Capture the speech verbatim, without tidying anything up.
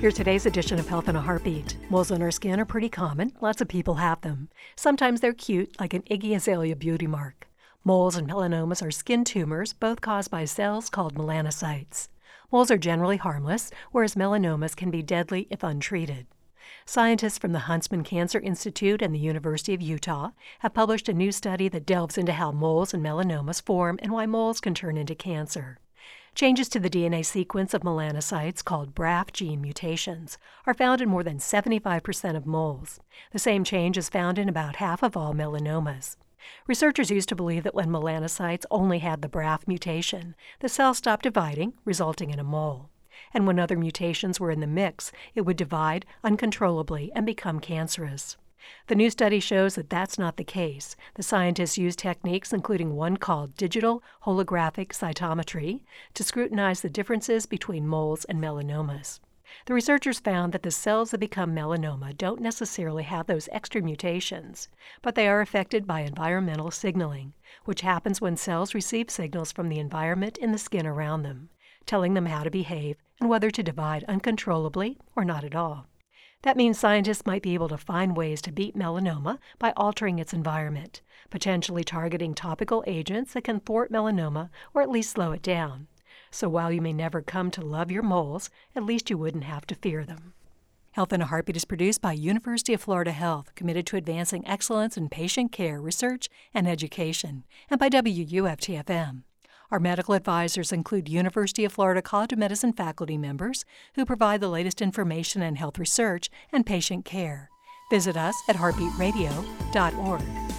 Here's today's edition of Health in a Heartbeat. Moles on our skin are pretty common. Lots of people have them. Sometimes they're cute, like an Iggy Azalea beauty mark. Moles and melanomas are skin tumors, both caused by cells called melanocytes. Moles are generally harmless, whereas melanomas can be deadly if untreated. Scientists from the Huntsman Cancer Institute and the University of Utah have published a new study that delves into how moles and melanomas form and why moles can turn into cancer. Changes to the D N A sequence of melanocytes, called B R A F gene mutations, are found in more than seventy-five percent of moles. The same change is found in about half of all melanomas. Researchers used to believe that when melanocytes only had the B R A F mutation, the cell stopped dividing, resulting in a mole. And when other mutations were in the mix, it would divide uncontrollably and become cancerous. The new study shows that that's not the case. The scientists used techniques including one called digital holographic cytometry to scrutinize the differences between moles and melanomas. The researchers found that the cells that become melanoma don't necessarily have those extra mutations, but they are affected by environmental signaling, which happens when cells receive signals from the environment in the skin around them, telling them how to behave and whether to divide uncontrollably or not at all. That means scientists might be able to find ways to beat melanoma by altering its environment, potentially targeting topical agents that can thwart melanoma or at least slow it down. So while you may never come to love your moles, at least you wouldn't have to fear them. Health in a Heartbeat is produced by University of Florida Health, committed to advancing excellence in patient care, research, and education, and by W U F T F M. Our medical advisors include University of Florida College of Medicine faculty members who provide the latest information in health research and patient care. Visit us at heartbeat radio dot org.